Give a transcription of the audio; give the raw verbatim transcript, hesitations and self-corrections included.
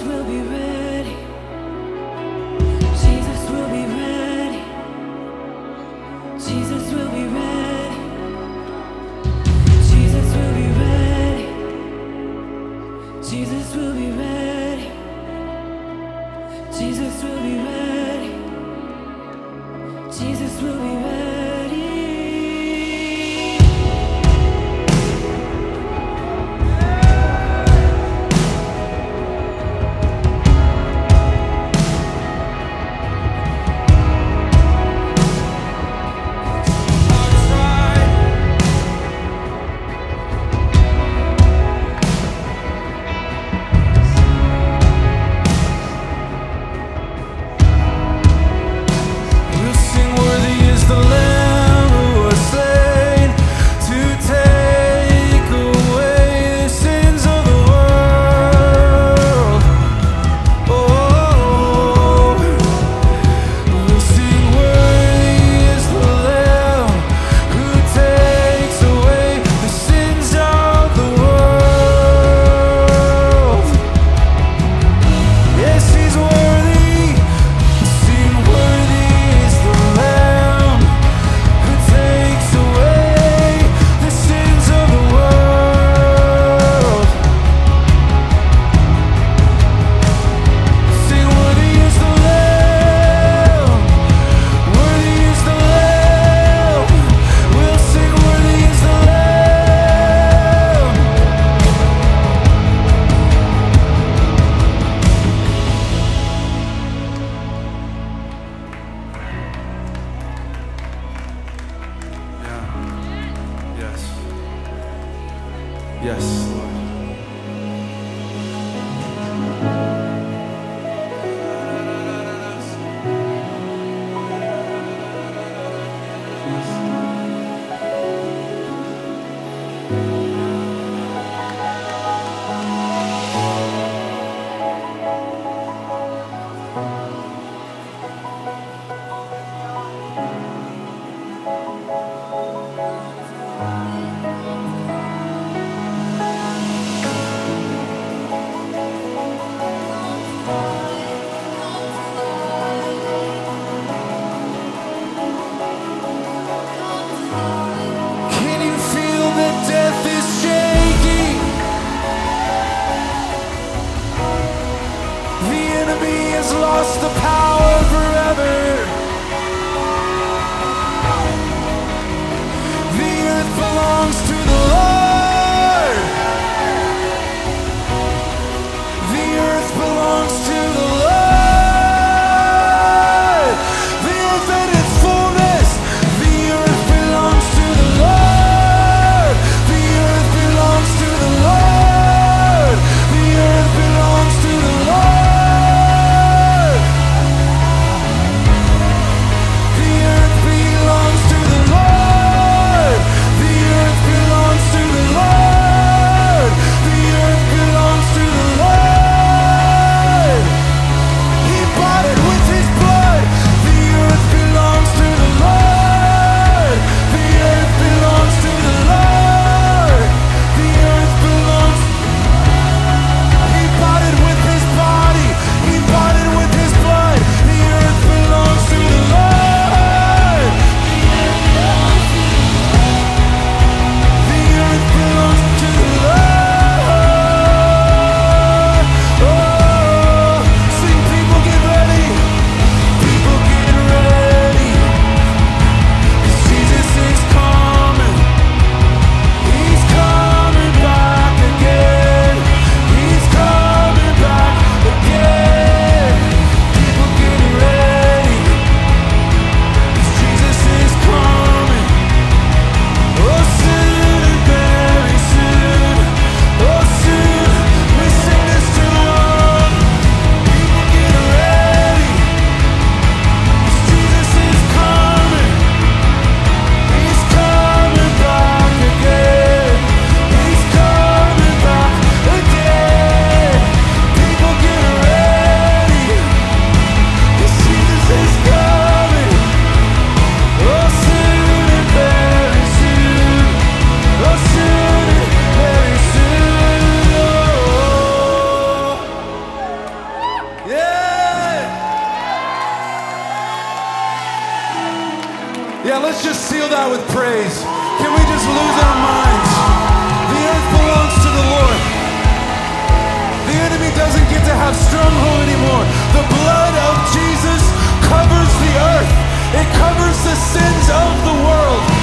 will be ready. Jesus will be ready. Jesus will be ready. Jesus will be ready. Jesus will be ready. Jesus will be ready. Jesus will be ready. Yes, Lord. Lost the power forever. The earth belongs to the Lord. The earth belongs to the Lord. The earth and its fullness. The earth belongs to the Lord. The earth belongs to the Lord. The earth belongs to the Lord. let's just seal that with praise. Can we just lose our minds? The earth belongs to the Lord. The enemy doesn't get to have stronghold anymore. The blood of Jesus covers the earth. It covers the sins of the world.